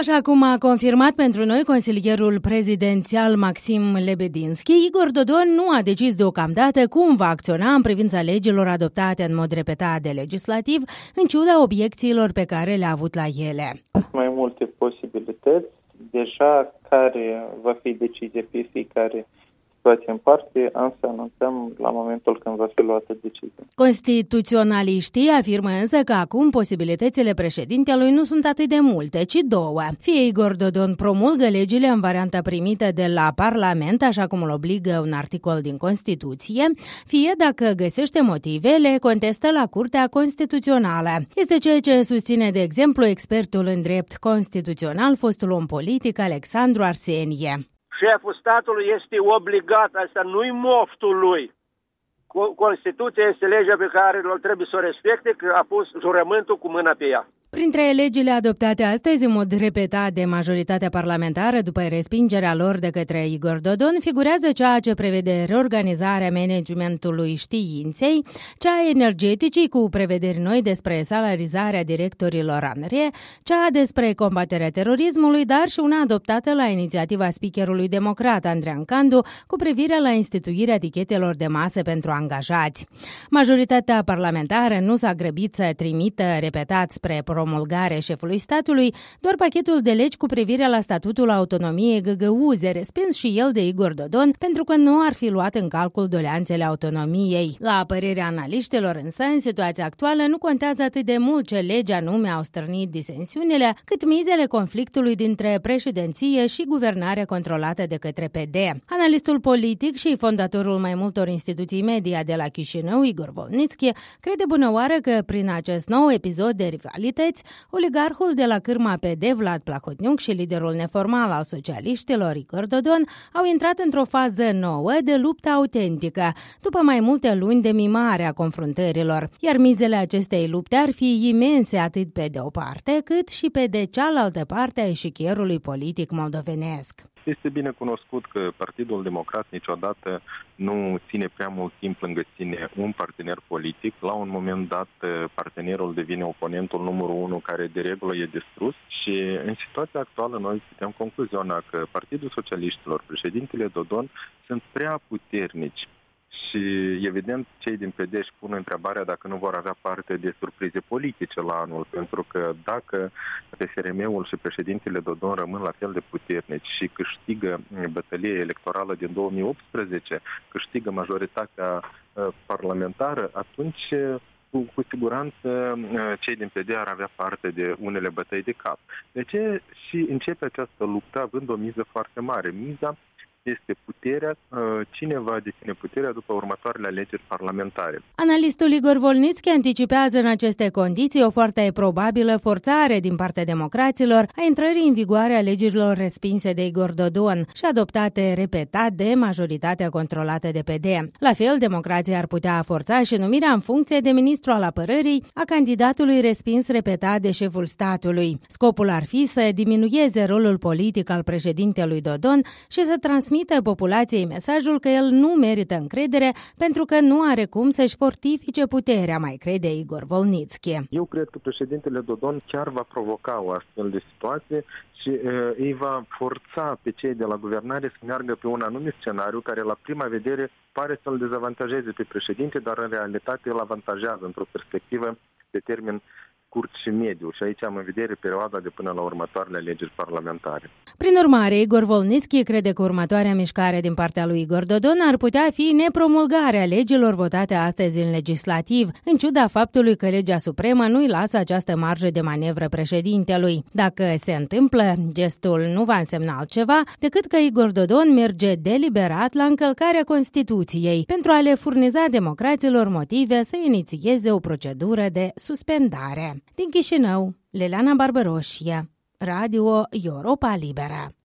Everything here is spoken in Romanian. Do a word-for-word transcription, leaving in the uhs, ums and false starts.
Așa cum a confirmat pentru noi consilierul prezidențial Maxim Lebedinski, Igor Dodon nu a decis deocamdată cum va acționa în privința legilor adoptate în mod repetat de legislativ, în ciuda obiecțiilor pe care le-a avut la ele. Mai multe posibilități, deja care va fi decizia pe fiecare situație în parte, am să anunțăm la momentul când va fi luată decizia. Constituționaliștii afirmă însă că acum posibilitățile președintelui nu sunt atât de multe, ci două. Fie Igor Dodon promulgă legile în varianta primită de la Parlament, așa cum îl obligă un articol din Constituție, fie, dacă găsește motive, le contestă la Curtea Constituțională. Este ceea ce susține, de exemplu, expertul în drept constituțional, fostul om politic Alexandru Arsenie. Șeful statului este obligat, asta nu-i moftul lui. Constituția este legea pe care îl trebuie să o respecte, că a pus jurământul cu mâna pe ea. Printre legile adoptate astăzi în mod repetat de majoritatea parlamentară după respingerea lor de către Igor Dodon figurează cea ce prevede reorganizarea managementului științei, cea energeticii cu prevederi noi despre salarizarea directorilor ANRE, cea despre combaterea terorismului, dar și una adoptată la inițiativa speakerului democrat Andreea Candu cu privire la instituirea etichetelor de masă pentru angajați. Majoritatea parlamentară nu s-a grăbit să trimită repetat spre promulgare șefului statului doar pachetul de legi cu privire la statutul autonomiei găgăuze, respins și el de Igor Dodon, pentru că nu ar fi luat în calcul doleanțele autonomiei. La părerea analiștilor însă, în situația actuală nu contează atât de mult ce legi anume au stârnit disensiunile, cât mizele conflictului dintre președinție și guvernare controlată de către P D. Analistul politic și fondatorul mai multor instituții media de la Chișinău, Igor Volnitski, crede bunăoară că prin acest nou episod de rivalități, oligarhul de la cârma P D, Vlad Plahotniuc, și liderul neformal al socialiștilor, Igor Dodon, au intrat într-o fază nouă de luptă autentică, după mai multe luni de mimare a confruntărilor, iar mizele acestei lupte ar fi imense atât pe de o parte, cât și pe de cealaltă parte a eșichierului politic moldovenesc. Este bine cunoscut că Partidul Democrat niciodată nu ține prea mult timp lângă sine un partener politic. La un moment dat, partenerul devine oponentul numărul unu, care de regulă e distrus, și în situația actuală noi putem concluziona că Partidul Socialiștilor, președintele Dodon, sunt prea puternici. Și, evident, cei din P D își pun întrebarea dacă nu vor avea parte de surprize politice la anul, pentru că dacă P S R M-ul și președintele Dodon rămân la fel de puternici și câștigă bătălia electorală din două mii optsprezece, câștigă majoritatea parlamentară, atunci cu, cu siguranță cei din P D ar avea parte de unele bătăi de cap. De ce și începe această luptă având o miză foarte mare? Miza este puterea, cine va deține puterea după următoarele alegeri parlamentare. Analistul Igor Volnitski anticipează în aceste condiții o foarte probabilă forțare din partea democraților a intrării în vigoare a legilor respinse de Igor Dodon și adoptate repetat de majoritatea controlată de P D. La fel, democrații ar putea forța și numirea în funcție de ministru al apărării a candidatului respins repetat de șeful statului. Scopul ar fi să diminueze rolul politic al președintelui Dodon și să transmită populației mesajul că el nu merită încredere pentru că nu are cum să-și fortifice puterea, mai crede Igor Volnitski. Eu cred că președintele Dodon chiar va provoca o astfel de situație și uh, îi va forța pe cei de la guvernare să meargă pe un anumit scenariu care la prima vedere pare să-l dezavantajeze pe președinte, dar în realitate îl avantajează într-o perspectivă de termen scurt și mediu, și aici am în vedere perioada de până la următoarele alegeri parlamentare. Prin urmare, Igor Volnitski crede că următoarea mișcare din partea lui Igor Dodon ar putea fi nepromulgarea legilor votate astăzi în legislativ, în ciuda faptului că legea supremă nu îi lasă această marjă de manevră președintelui. Dacă se întâmplă, gestul nu va însemna altceva decât că Igor Dodon merge deliberat la încălcarea Constituției pentru a le furniza democraților motive să inițieze o procedură de suspendare. Din Chișinău, Leleana Barbaroșie, Radio Europa Liberă.